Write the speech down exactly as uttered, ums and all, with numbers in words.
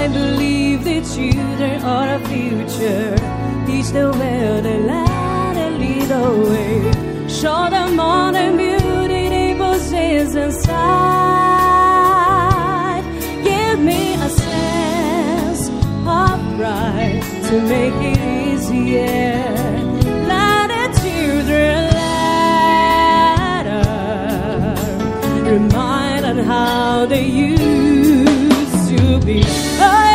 believe the children are a future. Teach them well the light and lead the way. Show them all the beauty they possess inside. Give me a sense of pride to make it easier. Let the children ladder remind them how they used to be. Oh,